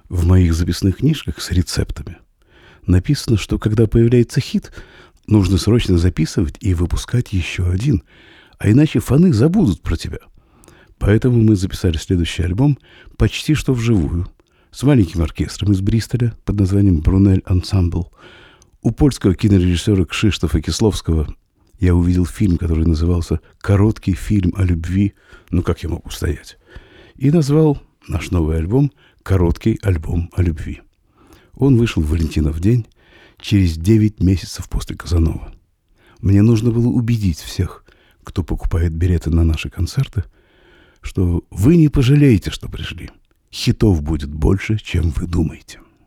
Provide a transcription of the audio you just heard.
В моих записных книжках с рецептами написано, что когда появляется хит, нужно срочно записывать и выпускать еще один, а иначе фаны забудут про тебя. Поэтому мы записали следующий альбом почти что вживую, с маленьким оркестром из Бристоля под названием «Брунель Ансамбл». У польского кинорежиссера Кшиштофа Кисловского я увидел фильм, который назывался «Короткий фильм о любви. Ну, как я мог устоять?» И назвал наш новый альбом «Короткий альбом о любви». Он вышел в Валентинов день, через 9 месяцев после Казанова. Мне нужно было убедить всех, кто покупает билеты на наши концерты, что вы не пожалеете, что пришли. Хитов будет больше, чем вы думаете.